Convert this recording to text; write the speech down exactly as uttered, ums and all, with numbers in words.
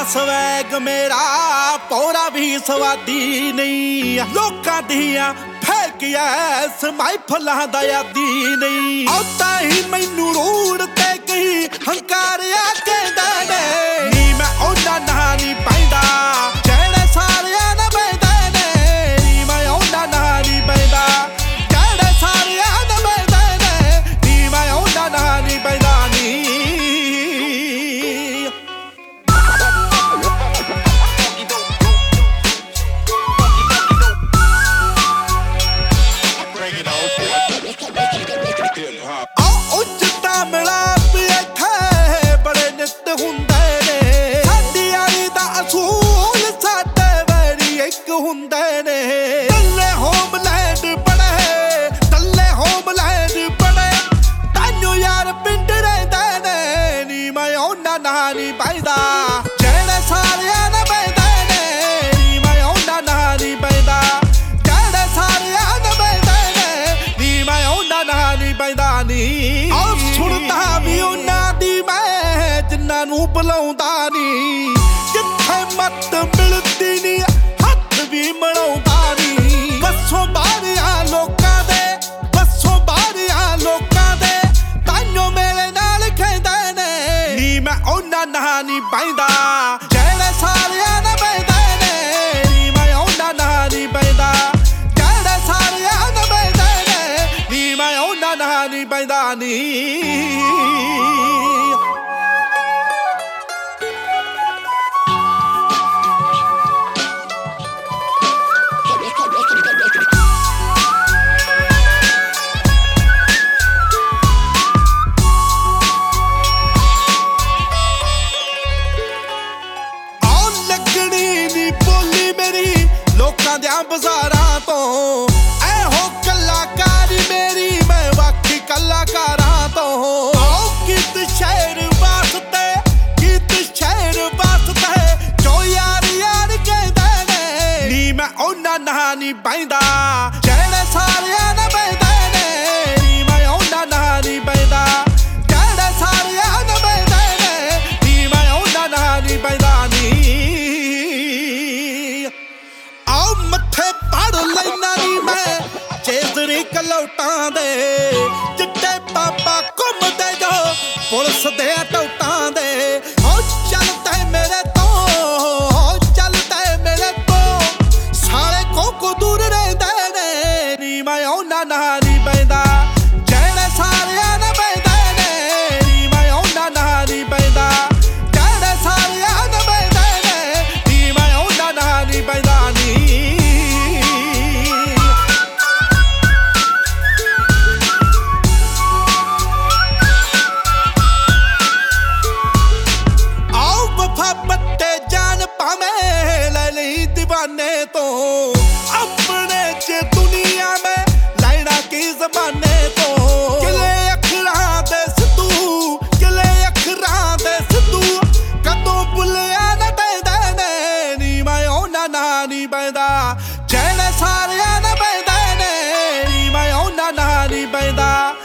swag मेरा पौरा भी स्वादी नहीं लोकां दियां फेकिया समाइफलां दा यादी नहीं औता ही मैनू रूड़ ते कही हंकारिया कहंदा ने नी मैं ओना ना नहीं पैंदा जेड़े सारियां ना पैंदे ने नी मैं ओना ना नहीं पैंदा जेड़े सारियां ना पैंदे ने नी मैं ओना ना नहीं पैंदा नी नहीं पैदा जेड़े सारियां ना पैंदे ने नी मैं ओना ना नहीं पैंदा जेड़े सारियां ना पैंदे ने नी मैं ओना ना नहीं पैंदा नी और सुनदा भी ओना दी मैं जिन्ना नू बुलाउंदा नी जिथे मत मिलदी नी हथ भी मलाउंदा नी बसों बारियां लोकां दे बसों बारियां लोकां दे ताइयों मेरे नाल खेंदे ने नी मैं ओना ना नहीं पैंदा जेड़े सारियां ना पैंदे ने नी मैं ओना ना नहीं पैंदा जेड़े सारियां ना पैंदे ने नी मैं ओना ना नहीं पैंदा नी बाजारां तो ऐहो कलाकारी मेरी मैं बाकी कलाकारां तो गीत शहर वास्ते गीत शहर वास्ते जो यार यार कहंदे ने नी मैं ओना ना नहीं पैंदा जेड़े सारियां ना पैंदे ने नी मैं ओना ना नहीं पैंदा जेड़े सारियां ना पैंदे ने नी मैं ओना ना नहीं पैंदा नी चेजरी कलौटां दे चिट्टे पापा घुमदे जो पुलिस दे टौटां दे हो चलते मेरे तो हो चलते मेरे तो सारे को को दूर रहिंदे ने नी मैं ओना ना नहीं पैंदा जेड़े सारियां ना पैंदे ने नी मैं ओना ना नहीं पैंदा जेड़े सारियां ना पैंदे ने नी मैं ओना ना नहीं पैंदा नी तो अपने च दुनिया में लैना की जमाने तो किले अखरां दे सिद्धू किले अखरां दे सिद्धू कदों भुलिया ना पैंदे ने नी मैं ओना ना नहीं पैंदा जेड़े सारियां ना पैंदे ने नी मैं ओना ना नहीं पैंदा